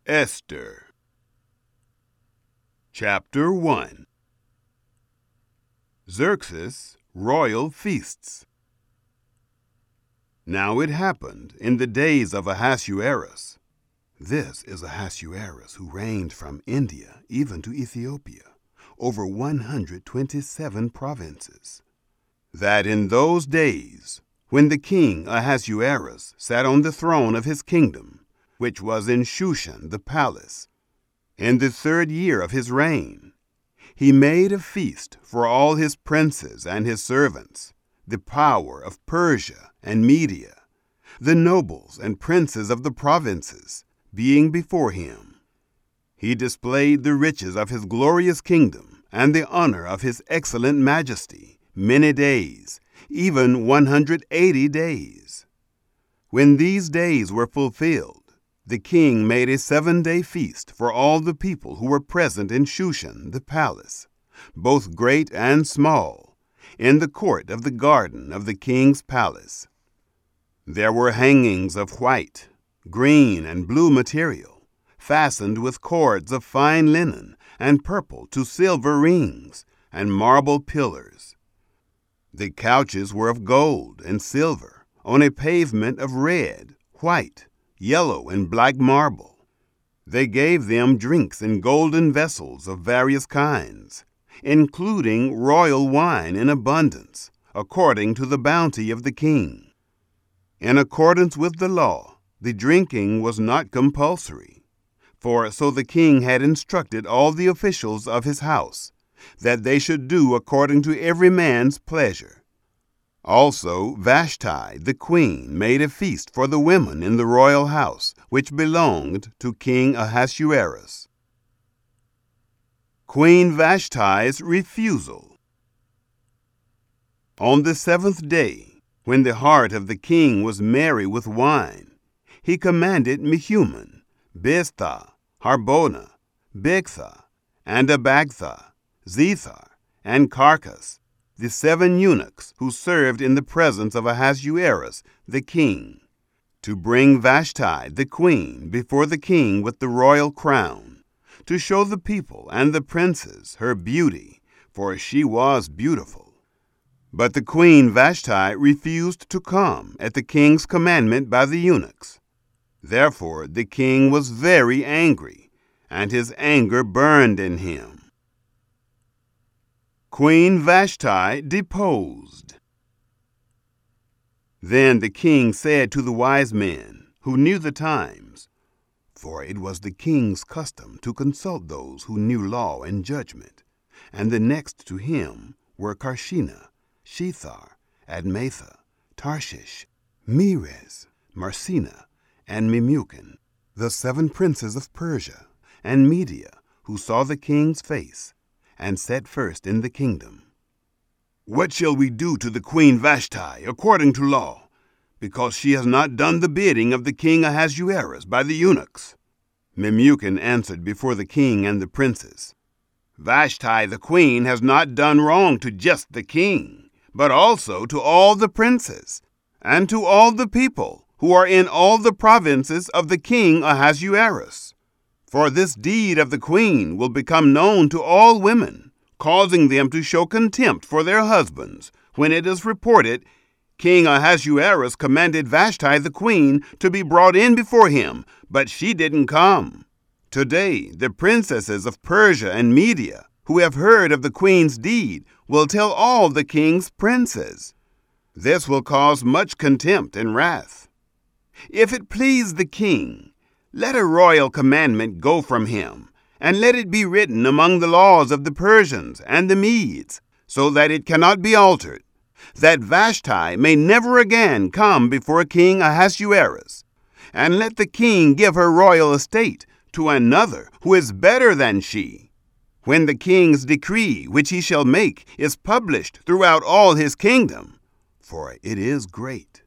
Esther. Chapter 1. Xerxes' Royal Feasts. Now it happened in the days of Ahasuerus. This is Ahasuerus, who reigned from India even to Ethiopia, over 127 provinces. That in those days, when the king Ahasuerus sat on the throne of his kingdom, which was in Shushan the palace, in the 3rd year of his reign, he made a feast for all his princes and his servants, the power of Persia and Media, the nobles and princes of the provinces, being before him. He displayed the riches of his glorious kingdom and the honor of his excellent majesty many days, even 180 days. When these days were fulfilled, the king made a 7-day feast for all the people who were present in Shushan the palace, both great and small, in the court of the garden of the king's palace. There were hangings of white, green, and blue material, fastened with cords of fine linen and purple to silver rings, and marble pillars. The couches were of gold and silver, on a pavement of red, white, yellow, and black marble. They gave them drinks in golden vessels of various kinds, including royal wine in abundance, according to the bounty of the king. In accordance with the law, the drinking was not compulsory, for so the king had instructed all the officials of his house, that they should do according to every man's pleasure. Also Vashti the queen made a feast for the women in the royal house, which belonged to King Ahasuerus. Queen Vashti's refusal. On the 7th day, when the heart of the king was merry with wine, he commanded Mehuman, Biztha, Harbona, Bigtha, and Abagtha, Zethar, and Carcas, the 7 eunuchs who served in the presence of Ahasuerus the king, to bring Vashti the queen before the king with the royal crown, to show the people and the princes her beauty, for she was beautiful. But the queen Vashti refused to come at the king's commandment by the eunuchs. Therefore the king was very angry, and his anger burned in him. Queen Vashti deposed. Then the king said to the wise men, who knew the times, for it was the king's custom to consult those who knew law and judgment, and the next to him were Carshena, Shethar, Admatha, Tarshish, Meres, Marsena, and Memucan, the 7 princes of Persia and Media, who saw the king's face, and sat first in the kingdom. What shall we do to the queen Vashti according to law, because she has not done the bidding of the king Ahasuerus by the eunuchs? Memucan answered before the king and the princes, Vashti the queen has not done wrong to just the king, but also to all the princes, and to all the people who are in all the provinces of the king Ahasuerus. For this deed of the queen will become known to all women, causing them to show contempt for their husbands, when it is reported, King Ahasuerus commanded Vashti the queen to be brought in before him, but she didn't come. Today the princesses of Persia and Media, who have heard of the queen's deed, will tell all the king's princes. This will cause much contempt and wrath. If it please the king, let a royal commandment go from him, and let it be written among the laws of the Persians and the Medes, so that it cannot be altered, that Vashti may never again come before King Ahasuerus, and let the king give her royal estate to another who is better than she, when the king's decree which he shall make is published throughout all his kingdom, for it is great.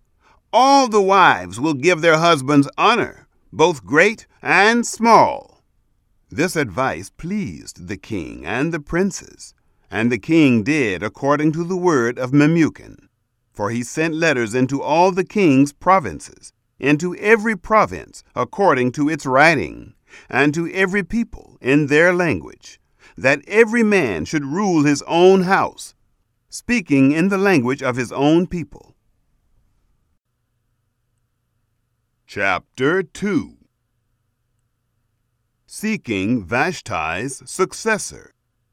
All the wives will give their husbands honor, both great and small. This advice pleased the king and the princes, and the king did according to the word of Memucan, for he sent letters into all the king's provinces, into every province according to its writing, and to every people in their language, that every man should rule his own house, speaking in the language of his own people. Chapter 2. Seeking Vashti's Successor.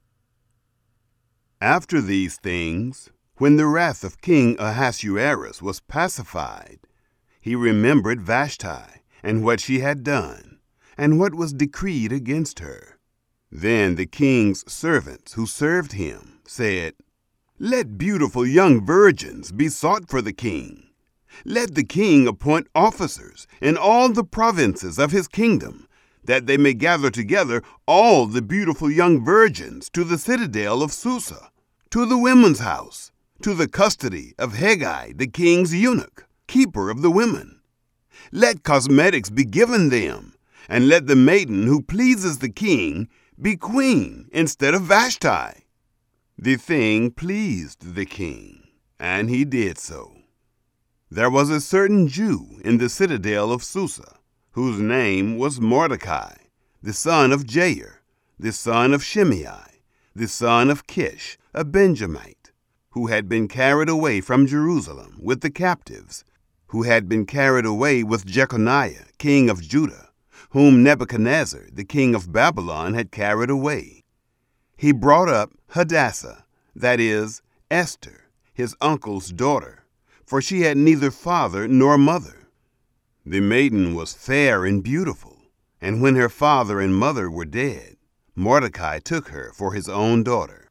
After these things, when the wrath of King Ahasuerus was pacified, he remembered Vashti and what she had done, and what was decreed against her. Then the king's servants who served him said, "Let beautiful young virgins be sought for the king. Let the king appoint officers in all the provinces of his kingdom, that they may gather together all the beautiful young virgins to the citadel of Susa, to the women's house, to the custody of Hegai, the king's eunuch, keeper of the women. Let cosmetics be given them, and let the maiden who pleases the king be queen instead of Vashti." The thing pleased the king, and he did so. There was a certain Jew in the citadel of Susa, whose name was Mordecai, the son of Jair, the son of Shimei, the son of Kish, a Benjamite, who had been carried away from Jerusalem with the captives, who had been carried away with Jeconiah, king of Judah, whom Nebuchadnezzar, the king of Babylon, had carried away. He brought up Hadassah, that is, Esther, his uncle's daughter, for she had neither father nor mother. The maiden was fair and beautiful, and when her father and mother were dead, Mordecai took her for his own daughter.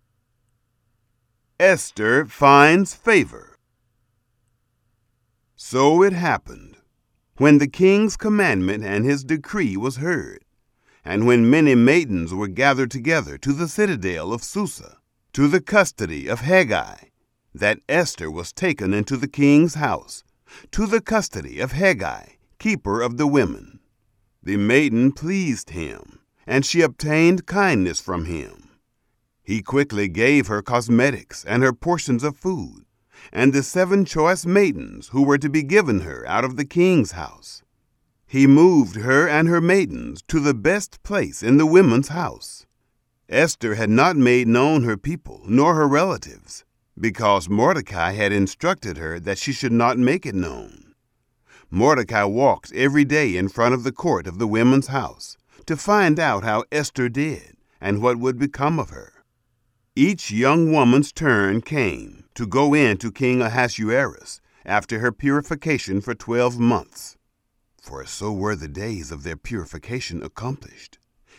Esther finds favor. So it happened, when the king's commandment and his decree was heard, and when many maidens were gathered together to the citadel of Susa, to the custody of Hegai, that Esther was taken into the king's house, to the custody of Hegai, keeper of the women. The maiden pleased him, and she obtained kindness from him. He quickly gave her cosmetics and her portions of food, and the 7 choice maidens who were to be given her out of the king's house. He moved her and her maidens to the best place in the women's house. Esther had not made known her people nor her relatives, because Mordecai had instructed her that she should not make it known. Mordecai walked every day in front of the court of the women's house to find out how Esther did and what would become of her. Each young woman's turn came to go in to King Ahasuerus after her purification for 12 months. For so were the days of their purification accomplished,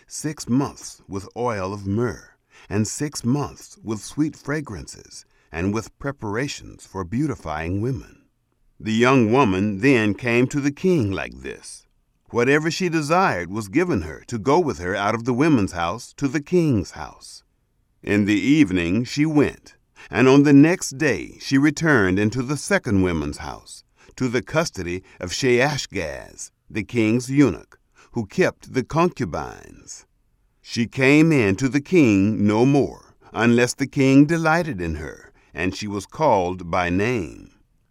6 months with oil of myrrh, and 6 months with sweet fragrances, and with preparations for beautifying women. The young woman then came to the king like this. Whatever she desired was given her to go with her out of the women's house to the king's house. In the evening she went, and on the next day she returned into the second women's house, to the custody of Shaashgaz, the king's eunuch, who kept the concubines. She came in to the king no more, unless the king delighted in her, and she was called by name.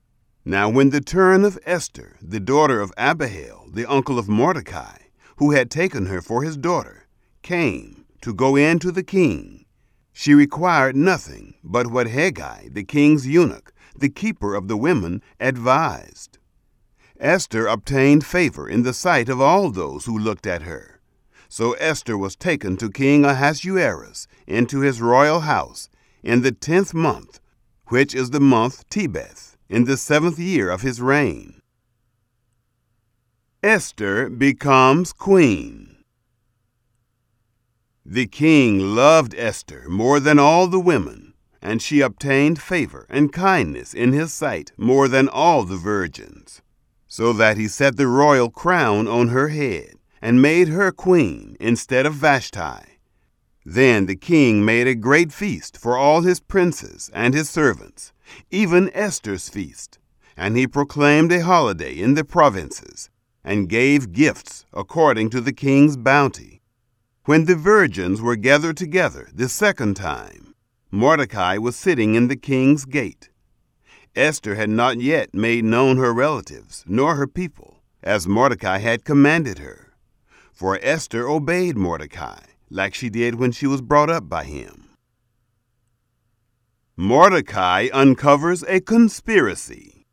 Now when the turn of Esther, the daughter of Abihail, the uncle of Mordecai, who had taken her for his daughter, came to go in to the king, she required nothing but what Hegai, the king's eunuch, the keeper of the women, advised. Esther obtained favor in the sight of all those who looked at her. So Esther was taken to King Ahasuerus into his royal house in the 10th month, which is the month Tebeth, in the 7th year of his reign. Esther becomes queen. The king loved Esther more than all the women, and she obtained favor and kindness in his sight more than all the virgins, so that he set the royal crown on her head and made her queen instead of Vashti. Then the king made a great feast for all his princes and his servants, even Esther's feast, and he proclaimed a holiday in the provinces, and gave gifts according to the king's bounty. When the virgins were gathered together the second time, Mordecai was sitting in the king's gate. Esther had not yet made known her relatives, nor her people, as Mordecai had commanded her. For Esther obeyed Mordecai, like she did when she was brought up by him. Mordecai uncovers a conspiracy.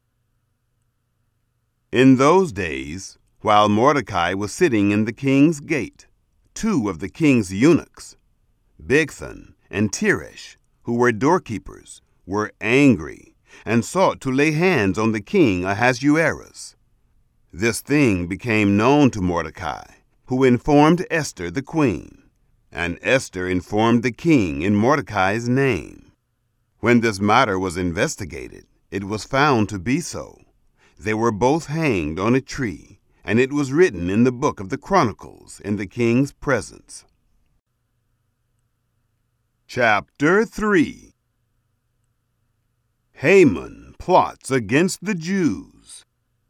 In those days, while Mordecai was sitting in the king's gate, two of the king's eunuchs, Bigthan and Teresh, who were doorkeepers, were angry and sought to lay hands on the king Ahasuerus. This thing became known to Mordecai, who informed Esther the queen, and Esther informed the king in Mordecai's name. When this matter was investigated, it was found to be so. They were both hanged on a tree, and it was written in the book of the Chronicles in the king's presence. Chapter 3. Haman plots against the Jews.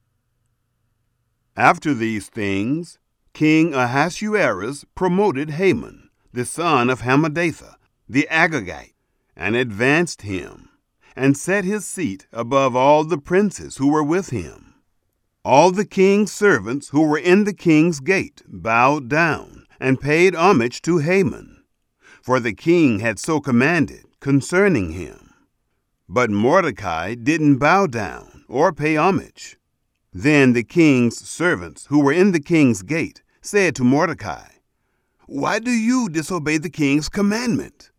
After these things, King Ahasuerus promoted Haman, the son of Hammedatha, the Agagite, and advanced him, and set his seat above all the princes who were with him. All the king's servants who were in the king's gate bowed down and paid homage to Haman, for the king had so commanded concerning him. But Mordecai didn't bow down or pay homage. Then the king's servants who were in the king's gate said to Mordecai, "Why do you disobey the king's commandment?"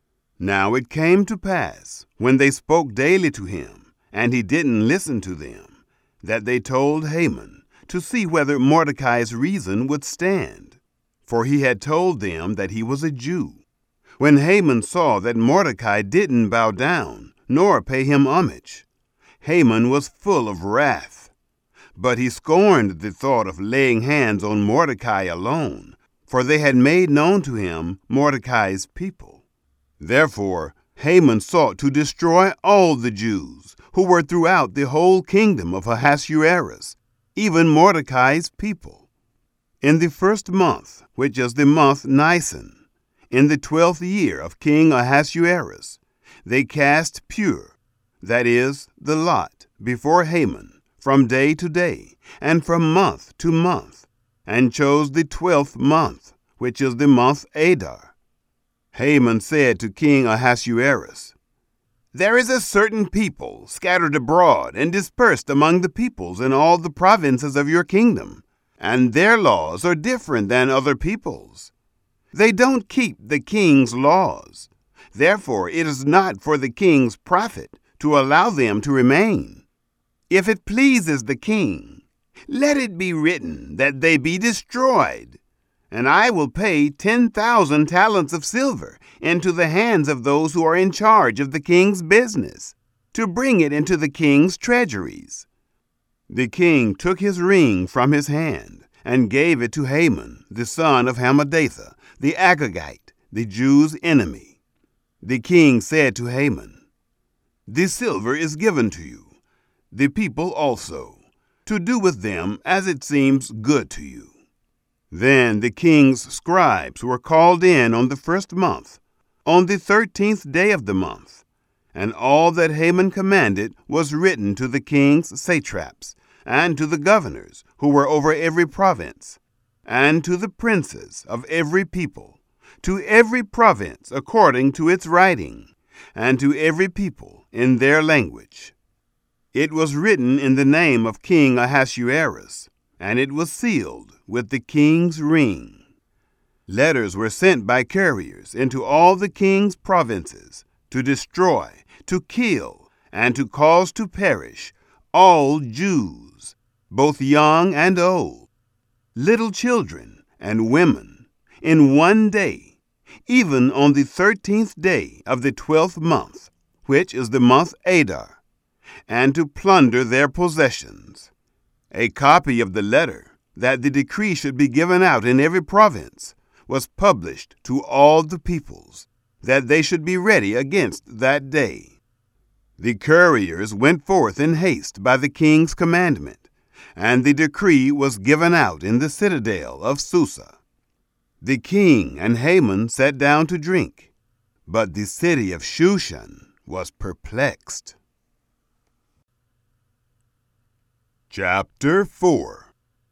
Now it came to pass, when they spoke daily to him, and he didn't listen to them, that they told Haman to see whether Mordecai's reason would stand, for he had told them that he was a Jew. When Haman saw that Mordecai didn't bow down nor pay him homage, Haman was full of wrath. But he scorned the thought of laying hands on Mordecai alone, for they had made known to him Mordecai's people. Therefore Haman sought to destroy all the Jews who were throughout the whole kingdom of Ahasuerus, even Mordecai's people. In the first month, which is the month Nisan, in the 12th year of King Ahasuerus, they cast pur, that is, the lot, before Haman, from day to day, and from month to month, and chose the 12th month, which is the month Adar. Haman said to King Ahasuerus, "There is a certain people scattered abroad and dispersed among the peoples in all the provinces of your kingdom, and their laws are different than other peoples. They don't keep the king's laws. Therefore it is not for the king's profit to allow them to remain. If it pleases the king, let it be written that they be destroyed, and I will pay 10,000 talents of silver into the hands of those who are in charge of the king's business, to bring it into the king's treasuries." The king took his ring from his hand and gave it to Haman, the son of Hammedatha, the Agagite, the Jews' enemy. The king said to Haman, "The silver is given to you, the people also, to do with them as it seems good to you." Then the king's scribes were called in on the first month, on the 13th day of the month, and all that Haman commanded was written to the king's satraps, and to the governors who were over every province, and to the princes of every people, to every province according to its writing, and to every people in their language. It was written in the name of King Ahasuerus, and it was sealed with the king's ring. Letters were sent by couriers into all the king's provinces to destroy, to kill, and to cause to perish all Jews, both young and old, little children and women, in one day, even on the 13th day of the 12th month, which is the month Adar, and to plunder their possessions. A copy of the letter, that the decree should be given out in every province, was published to all the peoples, that they should be ready against that day. The couriers went forth in haste by the king's commandment, and the decree was given out in the citadel of Susa. The king and Haman sat down to drink, but the city of Shushan was perplexed. Chapter 4.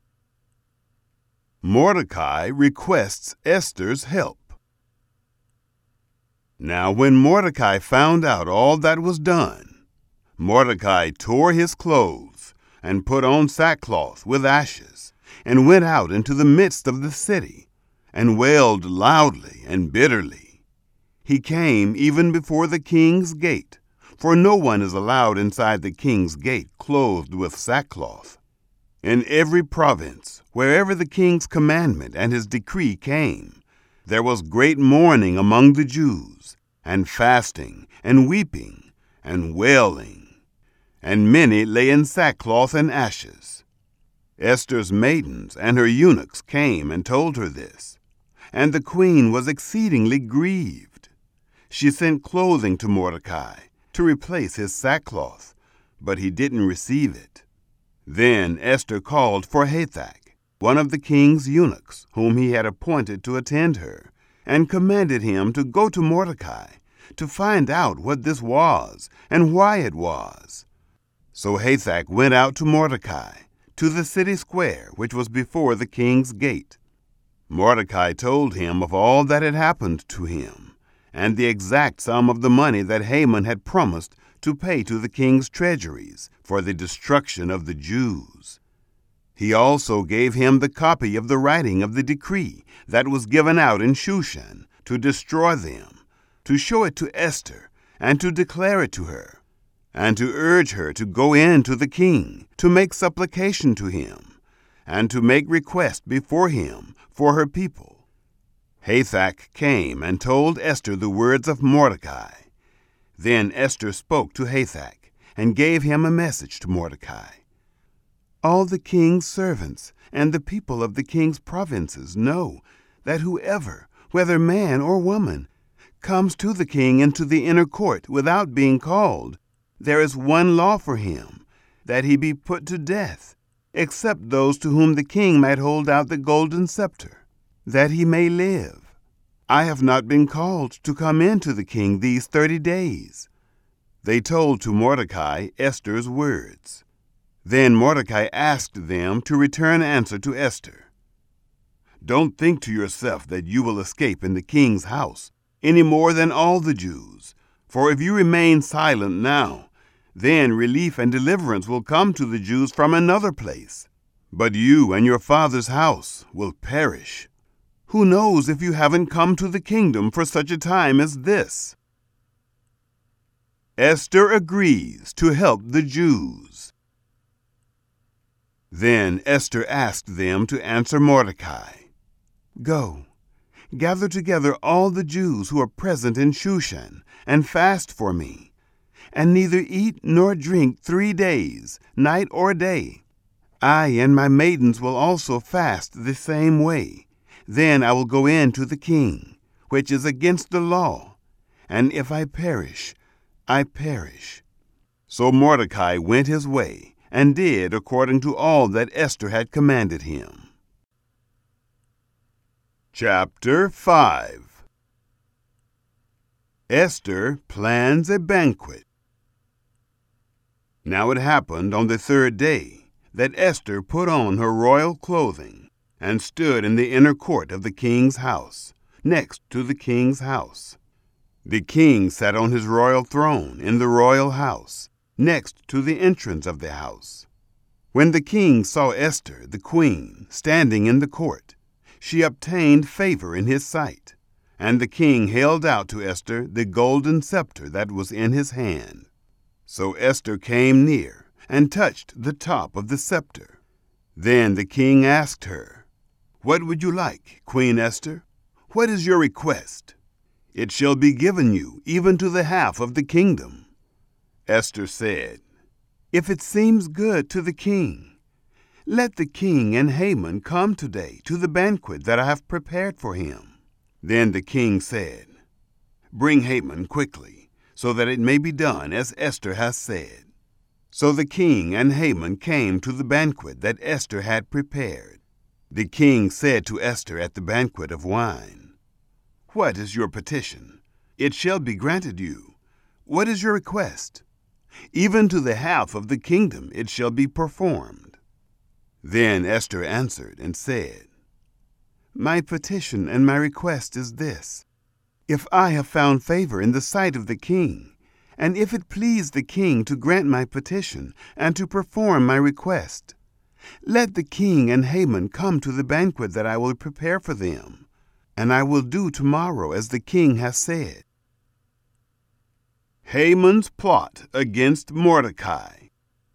Mordecai requests Esther's help. Now when Mordecai found out all that was done, Mordecai tore his clothes and put on sackcloth with ashes, and went out into the midst of the city, and wailed loudly and bitterly. He came even before the king's gate, for no one is allowed inside the king's gate clothed with sackcloth. In every province, wherever the king's commandment and his decree came, there was great mourning among the Jews, and fasting, and weeping, and wailing, and many lay in sackcloth and ashes. Esther's maidens and her eunuchs came and told her this, and the queen was exceedingly grieved. She sent clothing to Mordecai to replace his sackcloth, but he didn't receive it. Then Esther called for Hathach, one of the king's eunuchs, whom he had appointed to attend her, and commanded him to go to Mordecai to find out what this was and why it was. So Hathach went out to Mordecai, to the city square which was before the king's gate. Mordecai told him of all that had happened to him, and the exact sum of the money that Haman had promised to pay to the king's treasuries for the destruction of the Jews. He also gave him the copy of the writing of the decree that was given out in Shushan to destroy them, to show it to Esther, and to declare it to her, and to urge her to go in to the king, to make supplication to him, and to make request before him for her people. Hathach came and told Esther the words of Mordecai. Then Esther spoke to Hathach and gave him a message to Mordecai. All the king's servants and the people of the king's provinces know that whoever, whether man or woman, comes to the king into the inner court without being called, there is one law for him, that he be put to death, except those to whom the king might hold out the golden scepter, that he may live. I have not been called to come in to the king these 30 days. They told to Mordecai Esther's words. Then Mordecai asked them to return answer to Esther. Don't think to yourself that you will escape in the king's house, any more than all the Jews. For if you remain silent now, then relief and deliverance will come to the Jews from another place. But you and your father's house will perish. Who knows if you haven't come to the kingdom for such a time as this? Esther agrees to help the Jews. Then Esther asked them to answer Mordecai. Go, gather together all the Jews who are present in Shushan, and fast for me, and neither eat nor drink 3 days, night or day. I and my maidens will also fast the same way. Then I will go in to the king, which is against the law, and if I perish, I perish. So Mordecai went his way, and did according to all that Esther had commanded him. Chapter 5. Esther plans a banquet. Now it happened on the 3rd day that Esther put on her royal clothing, and stood in the inner court of the king's house, next to the king's house. The king sat on his royal throne in the royal house, next to the entrance of the house. When the king saw Esther, the queen, standing in the court, she obtained favor in his sight, and the king held out to Esther the golden scepter that was in his hand. So Esther came near and touched the top of the scepter. Then the king asked her, "What would you like, Queen Esther? What is your request? It shall be given you, even to the half of the kingdom." Esther said, "If it seems good to the king, let the king and Haman come today to the banquet that I have prepared for him." Then the king said, "Bring Haman quickly, so that it may be done as Esther has said." So the king and Haman came to the banquet that Esther had prepared. The king said to Esther at the banquet of wine, "What is your petition? It shall be granted you. What is your request? Even to the half of the kingdom it shall be performed." Then Esther answered and said, "My petition and my request is this: if I have found favor in the sight of the king, and if it please the king to grant my petition and to perform my request, let the king and Haman come to the banquet that I will prepare for them, and I will do tomorrow as the king has said." Haman's plot against Mordecai.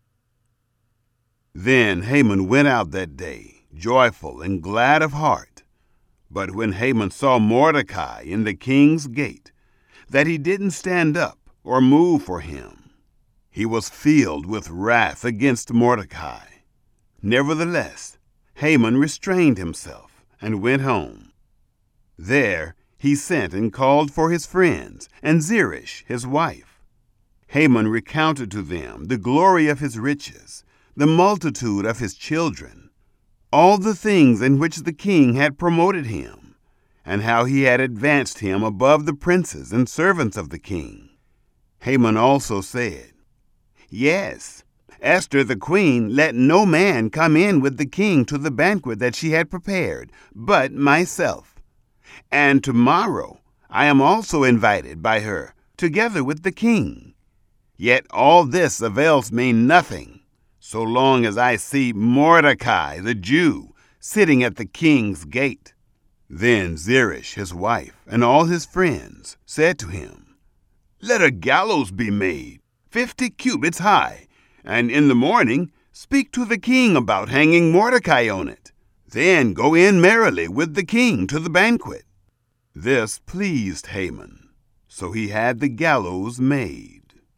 Then Haman went out that day, joyful and glad of heart. But when Haman saw Mordecai in the king's gate, that he didn't stand up or move for him, he was filled with wrath against Mordecai. Nevertheless, Haman restrained himself and went home. There he sent and called for his friends and Zeresh his wife. Haman recounted to them the glory of his riches, the multitude of his children, all the things in which the king had promoted him, and how he had advanced him above the princes and servants of the king. Haman also said, "Yes, Esther the queen let no man come in with the king to the banquet that she had prepared, but myself. And tomorrow I am also invited by her, together with the king. Yet all this avails me nothing, so long as I see Mordecai the Jew sitting at the king's gate." Then Zeresh his wife and all his friends said to him, "Let a gallows be made, 50 cubits high, and in the morning speak to the king about hanging Mordecai on it. Then go in merrily with the king to the banquet." This pleased Haman, so he had the gallows made.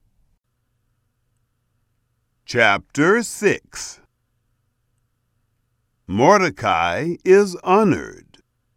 Chapter 6. Mordecai is honored.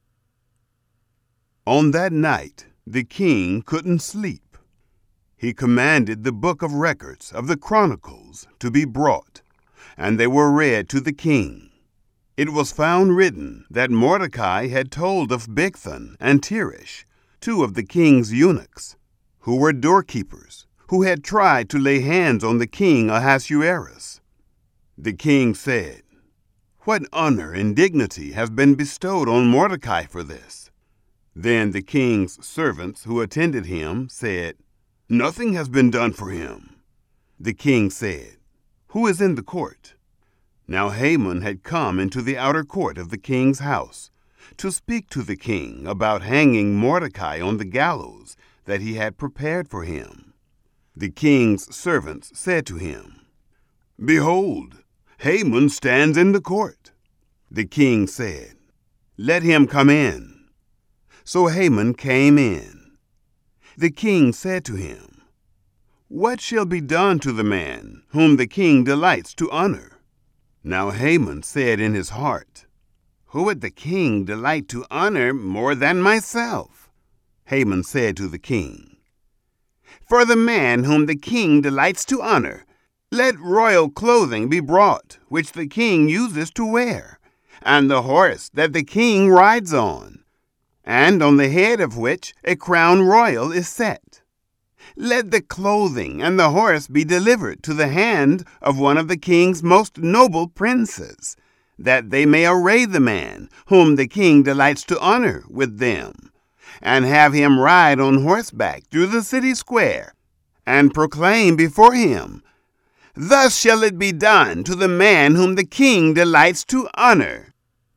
On that night the king couldn't sleep. He commanded the book of records of the Chronicles to be brought, and they were read to the king. It was found written that Mordecai had told of Bigthan and Teresh, 2 of the king's eunuchs, who were doorkeepers, who had tried to lay hands on the king Ahasuerus. The king said, "What honor and dignity have been bestowed on Mordecai for this?" Then the king's servants who attended him said, "Nothing has been done for him." The king said, "Who is in the court?" Now Haman had come into the outer court of the king's house to speak to the king about hanging Mordecai on the gallows that he had prepared for him. The king's servants said to him, "Behold, Haman stands in the court." The king said, "Let him come in." So Haman came in. The king said to him, "What shall be done to the man whom the king delights to honor?" Now Haman said in his heart, "Who would the king delight to honor more than myself?" Haman said to the king, "For the man whom the king delights to honor, let royal clothing be brought, which the king uses to wear, and the horse that the king rides on, and on the head of which a crown royal is set. Let the clothing and the horse be delivered to the hand of one of the king's most noble princes, that they may array the man whom the king delights to honor with them, and have him ride on horseback through the city square, and proclaim before him, 'Thus shall it be done to the man whom the king delights to honor.'"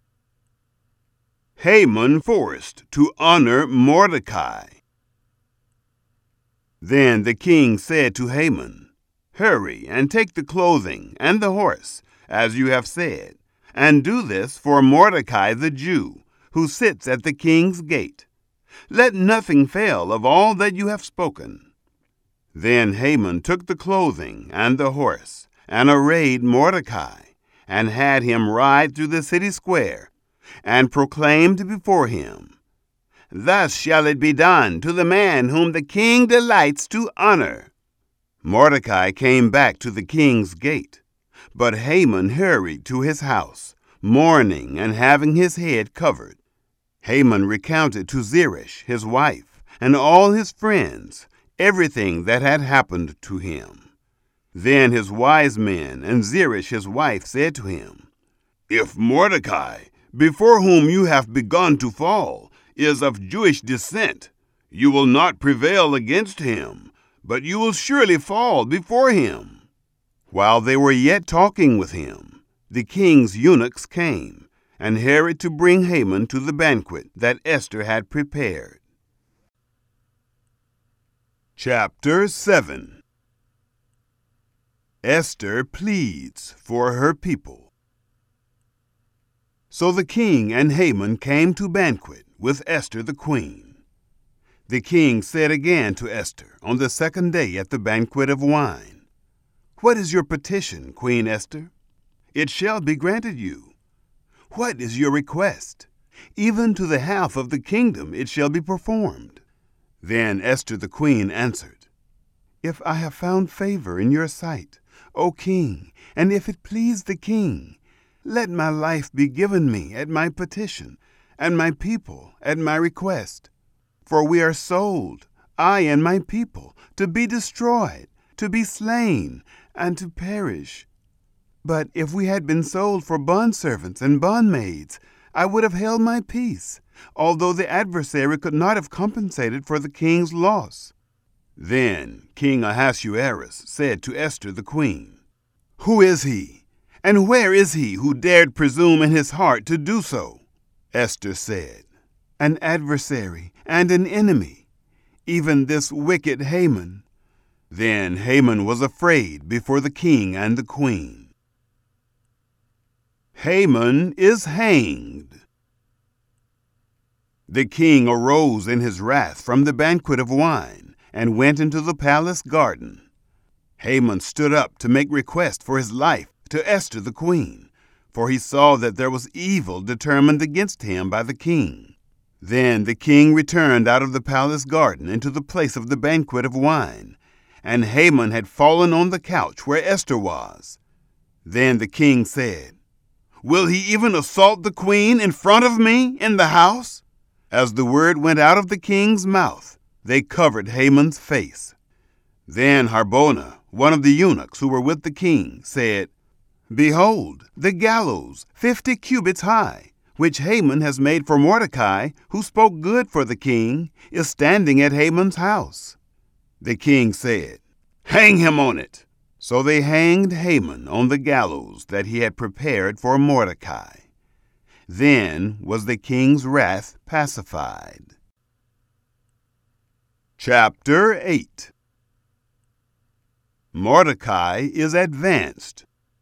Haman forced to honor Mordecai. Then the king said to Haman, "Hurry and take the clothing and the horse, as you have said, and do this for Mordecai the Jew, who sits at the king's gate. Let nothing fail of all that you have spoken." Then Haman took the clothing and the horse, and arrayed Mordecai, and had him ride through the city square, and proclaimed before him, "Thus shall it be done to the man whom the king delights to honor." Mordecai came back to the king's gate, but Haman hurried to his house, mourning and having his head covered. Haman recounted to Zeresh his wife and all his friends everything that had happened to him. Then his wise men and Zeresh his wife said to him, If Mordecai, before whom you have begun to fall, is of Jewish descent, you will not prevail against him, but you will surely fall before him." While they were yet talking with him, the king's eunuchs came, and hurried to bring Haman to the banquet that Esther had prepared. Chapter 7. Esther pleads for her people. So the king and Haman came to banquet with Esther the queen. The king said again to Esther on the second day at the banquet of wine, "What is your petition, Queen Esther? It shall be granted you. What is your request? Even to the half of the kingdom it shall be performed." Then Esther the queen answered, "If I have found favor in your sight, O king, and if it please the king, let my life be given me at my petition, and my people at my request. For we are sold, I and my people, to be destroyed, to be slain, and to perish. But if we had been sold for bondservants and bondmaids, I would have held my peace, although the adversary could not have compensated for the king's loss." Then King Ahasuerus said to Esther the queen, "Who is he, and where is he who dared presume in his heart to do so?" Esther said, "An adversary and an enemy, even this wicked Haman." Then Haman was afraid before the king and the queen. Haman is hanged. The king arose in his wrath from the banquet of wine and went into the palace garden. Haman stood up to make request for his life to Esther the queen, for he saw that there was evil determined against him by the king. Then the king returned out of the palace garden into the place of the banquet of wine, and Haman had fallen on the couch where Esther was. Then the king said, "Will he even assault the queen in front of me in the house?" As the word went out of the king's mouth, they covered Haman's face. Then Harbona, one of the eunuchs who were with the king, said, "Behold, the gallows, 50 cubits high, which Haman has made for Mordecai, who spoke good for the king, is standing at Haman's house." The king said, "Hang him on it." So they hanged Haman on the gallows that he had prepared for Mordecai. Then was the king's wrath pacified. Chapter 8. Mordecai is advanced.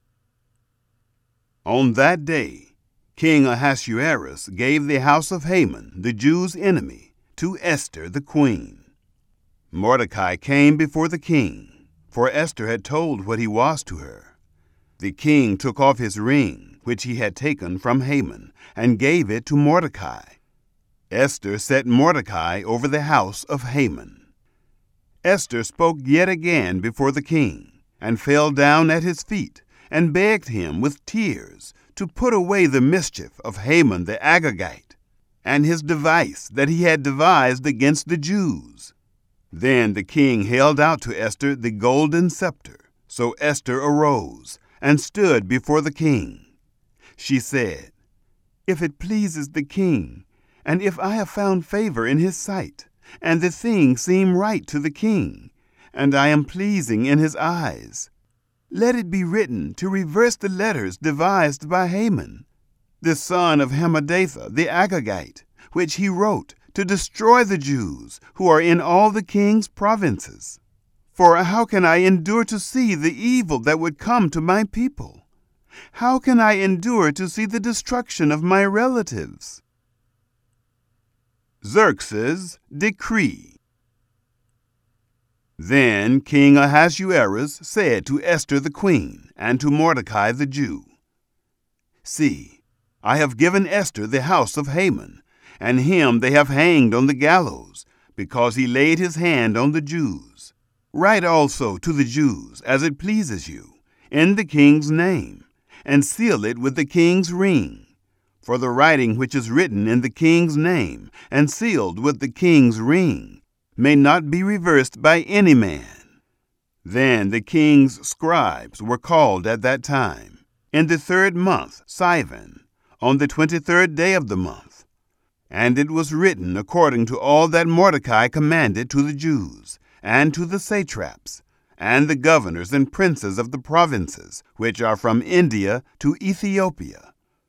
On that day, King Ahasuerus gave the house of Haman, the Jews' enemy, to Esther the queen. Mordecai came before the king, for Esther had told what he was to her. The king took off his ring, which he had taken from Haman, and gave it to Mordecai. Esther set Mordecai over the house of Haman. Esther spoke yet again before the king, and fell down at his feet, and begged him with tears to put away the mischief of Haman the Agagite, and his device that he had devised against the Jews. Then the king held out to Esther the golden scepter. So Esther arose and stood before the king. She said, "If it pleases the king, and if I have found favor in his sight, and the thing seem right to the king, and I am pleasing in his eyes, let it be written to reverse the letters devised by Haman, the son of Hammedatha the Agagite, which he wrote to destroy the Jews who are in all the king's provinces. For how can I endure to see the evil that would come to my people? How can I endure to see the destruction of my relatives?" Xerxes' decree. Then King Ahasuerus said to Esther the queen and to Mordecai the Jew, "See, I have given Esther the house of Haman, and him they have hanged on the gallows, because he laid his hand on the Jews. Write also to the Jews, as it pleases you, in the king's name, and seal it with the king's ring. For the writing which is written in the king's name, and sealed with the king's ring, may not be reversed by any man." Then the king's scribes were called at that time, in the 3rd month, Sivan, on the 23rd day of the month. And it was written according to all that Mordecai commanded to the Jews, and to the satraps, and the governors and princes of the provinces, which are from India to Ethiopia,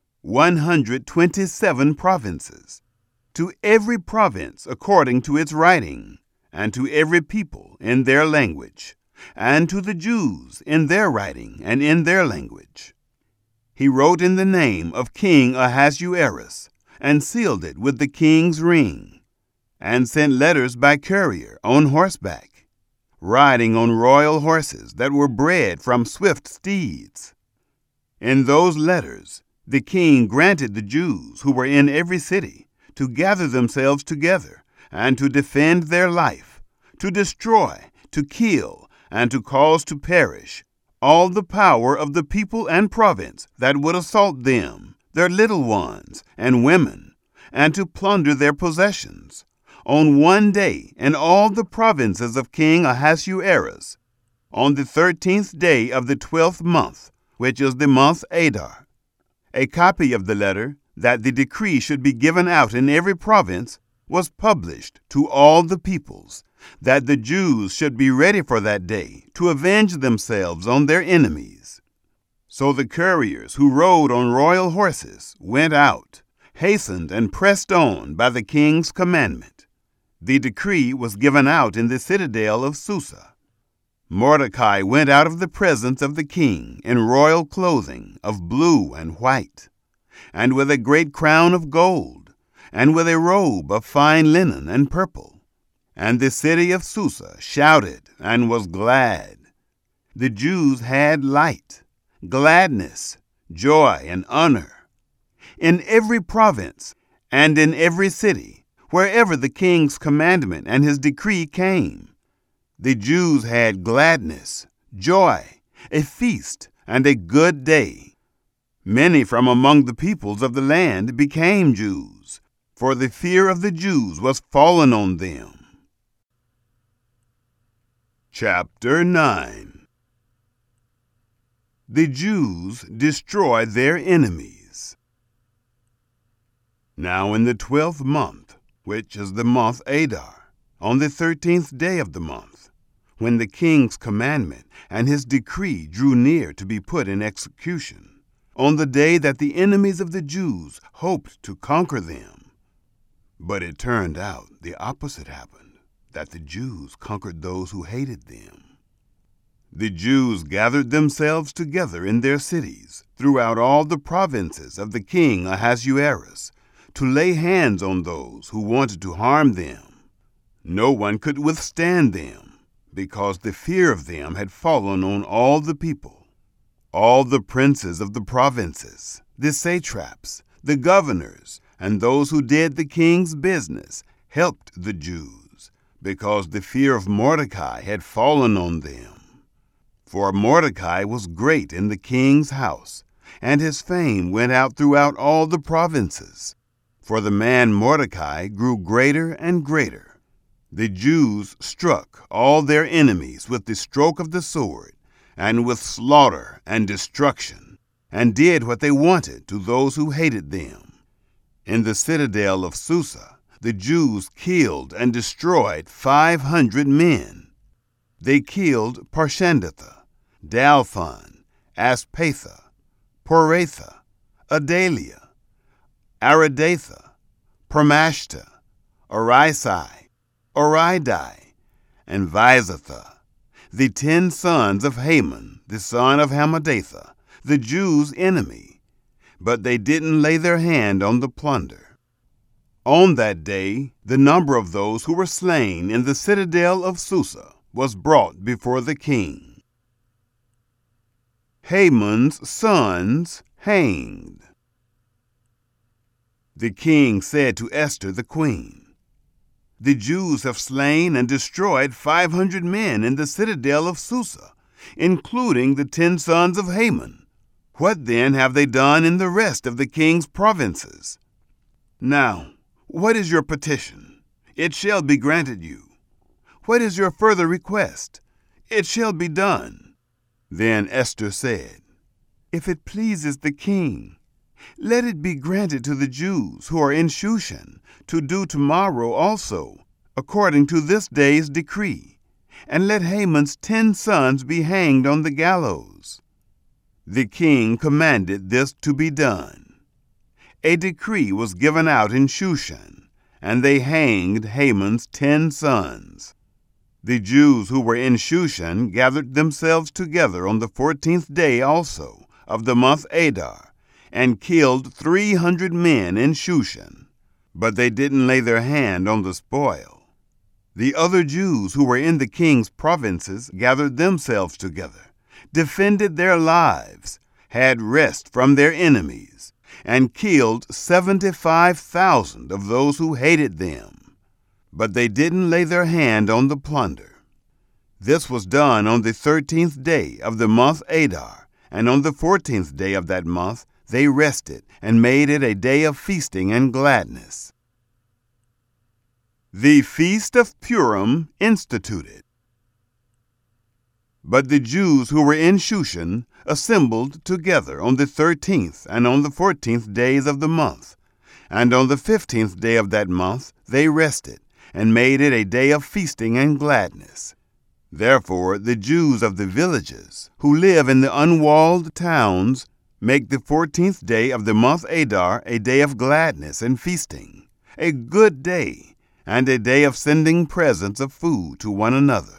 127 provinces, to every province according to its writing, and to every people in their language, and to the Jews in their writing and in their language. He wrote in the name of King Ahasuerus, and sealed it with the king's ring, and sent letters by courier on horseback, riding on royal horses that were bred from swift steeds. In those letters the king granted the Jews who were in every city to gather themselves together and to defend their life, to destroy, to kill, and to cause to perish all the power of the people and province that would assault them, their little ones and women, and to plunder their possessions, on one day in all the provinces of King Ahasuerus, on the 13th day of the 12th month, which is the month Adar. A copy of the letter, that the decree should be given out in every province, was published to all the peoples, that the Jews should be ready for that day to avenge themselves on their enemies. So the couriers who rode on royal horses went out, hastened and pressed on by the king's commandment. The decree was given out in the citadel of Susa. Mordecai went out of the presence of the king in royal clothing of blue and white, and with a great crown of gold, and with a robe of fine linen and purple. And the city of Susa shouted and was glad. The Jews had light, gladness, joy, and honor. In every province and in every city, wherever the king's commandment and his decree came, the Jews had gladness, joy, a feast, and a good day. Many from among the peoples of the land became Jews, for the fear of the Jews was fallen on them. Chapter 9. The Jews destroy their enemies. Now in the 12th month, which is the month Adar, on the 13th day of the month, when the king's commandment and his decree drew near to be put in execution, on the day that the enemies of the Jews hoped to conquer them. But it turned out the opposite happened, that the Jews conquered those who hated them. The Jews gathered themselves together in their cities throughout all the provinces of the king Ahasuerus to lay hands on those who wanted to harm them. No one could withstand them, because the fear of them had fallen on all the people. All the princes of the provinces, the satraps, the governors, and those who did the king's business helped the Jews, because the fear of Mordecai had fallen on them. For Mordecai was great in the king's house, and his fame went out throughout all the provinces. For the man Mordecai grew greater and greater. The Jews struck all their enemies with the stroke of the sword, and with slaughter and destruction, and did what they wanted to those who hated them. In the citadel of Susa, the Jews killed and destroyed 500 men. They killed Parshandatha, Dalphon, Aspatha, Poratha, Adalia, Aridatha, Parmashta, Arisai, Oridai, and Vizatha, the 10 sons of Haman, the son of Hammedatha, the Jews' enemy, but they didn't lay their hand on the plunder. On that day, the number of those who were slain in the citadel of Susa was brought before the king. Haman's sons hanged. The king said to Esther the queen, "The Jews have slain and destroyed 500 men in the citadel of Susa, including the 10 sons of Haman. What then have they done in the rest of the king's provinces? Now, what is your petition? It shall be granted you. What is your further request? It shall be done." Then Esther said, if it pleases the king, let it be granted to the Jews who are in Shushan to do tomorrow also, according to this day's decree, and let Haman's 10 sons be hanged on the gallows. The king commanded this to be done. A decree was given out in Shushan, and they hanged Haman's 10 sons. The Jews who were in Shushan gathered themselves together on the 14th day also of the month Adar, and killed 300 men in Shushan, but they didn't lay their hand on the spoil. The other Jews who were in the king's provinces gathered themselves together, defended their lives, had rest from their enemies, and killed 75,000 of those who hated them. But they didn't lay their hand on the plunder. This was done on the 13th day of the month Adar, and on the 14th day of that month they rested and made it a day of feasting and gladness. The Feast of Purim instituted. But the Jews who were in Shushan assembled together on the 13th and on the 14th days of the month, and on the 15th day of that month they rested, and made it a day of feasting and gladness. Therefore the Jews of the villages, who live in the unwalled towns, make the 14th day of the month Adar a day of gladness and feasting, a good day, and a day of sending presents of food to one another.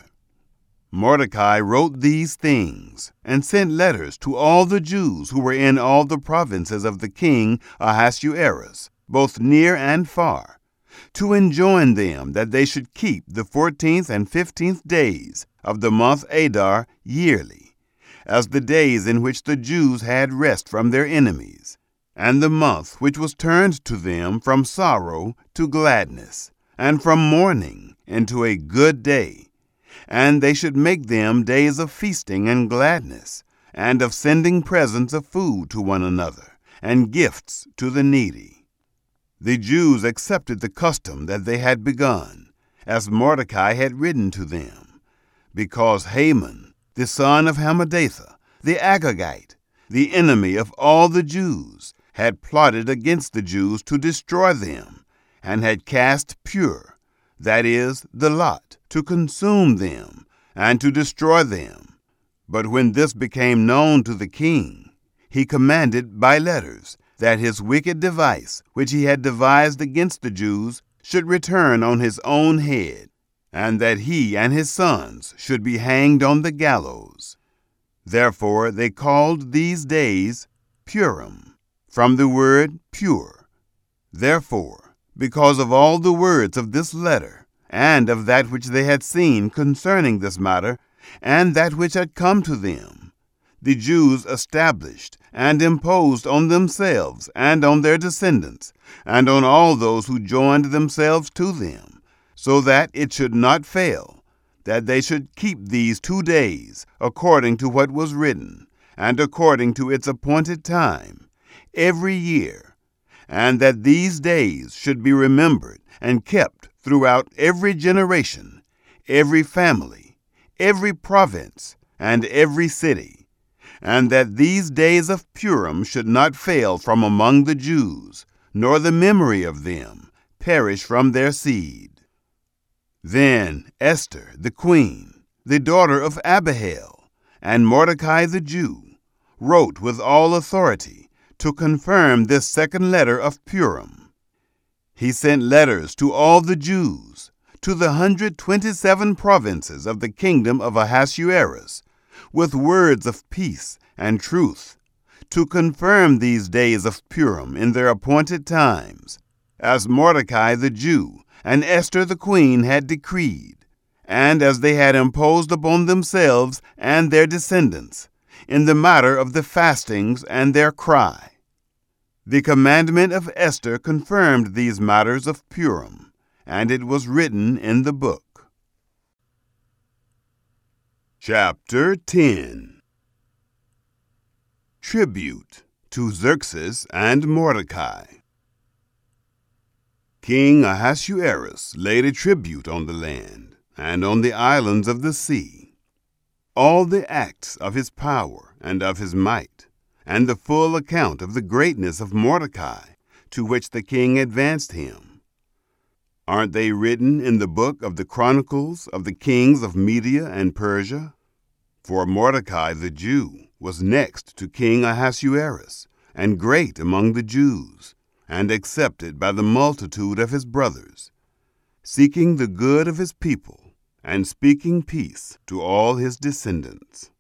Mordecai wrote these things, and sent letters to all the Jews who were in all the provinces of the king Ahasuerus, both near and far, to enjoin them that they should keep the 14th and 15th days of the month Adar yearly, as the days in which the Jews had rest from their enemies, and the month which was turned to them from sorrow to gladness, and from mourning into a good day. And they should make them days of feasting and gladness, and of sending presents of food to one another, and gifts to the needy. The Jews accepted the custom that they had begun, as Mordecai had written to them, because Haman, the son of Hammedatha, the Agagite, the enemy of all the Jews, had plotted against the Jews to destroy them, and had cast Pur, that is, the lot, to consume them, and to destroy them. But when this became known to the king, he commanded by letters that his wicked device, which he had devised against the Jews, should return on his own head, and that he and his sons should be hanged on the gallows. Therefore they called these days Purim, from the word pure. Therefore, because of all the words of this letter, and of that which they had seen concerning this matter, and that which had come to them, the Jews established and imposed on themselves and on their descendants, and on all those who joined themselves to them, so that it should not fail, that they should keep these 2 days, according to what was written, and according to its appointed time, every year, and that these days should be remembered and kept throughout every generation, every family, every province, and every city, and that these days of Purim should not fail from among the Jews, nor the memory of them perish from their seed. Then Esther the queen, the daughter of Abihail, and Mordecai the Jew, wrote with all authority to confirm this second letter of Purim. He sent letters to all the Jews, to the 127 provinces of the kingdom of Ahasuerus, with words of peace and truth, to confirm these days of Purim in their appointed times, as Mordecai the Jew and Esther the queen had decreed, and as they had imposed upon themselves and their descendants, in the matter of the fastings and their cry. The commandment of Esther confirmed these matters of Purim, and it was written in the book. Chapter 10. Tribute to Xerxes and Mordecai. King Ahasuerus laid a tribute on the land and on the islands of the sea. All the acts of his power and of his might, and the full account of the greatness of Mordecai, to which the king advanced him. Aren't they written in the book of the Chronicles of the kings of Media and Persia? For Mordecai the Jew was next to King Ahasuerus, and great among the Jews, and accepted by the multitude of his brothers, seeking the good of his people, and speaking peace to all his descendants.